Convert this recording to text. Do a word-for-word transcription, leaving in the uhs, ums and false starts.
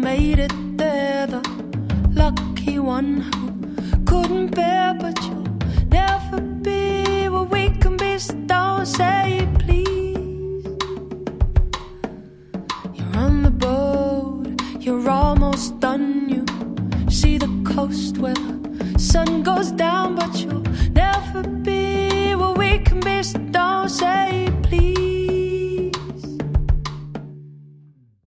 made it there, the lucky one who couldn't bear, but you'll never be what we can be, so don't say please. You're on the boat, you're almost done, you see the coast where the sun goes down, but you'll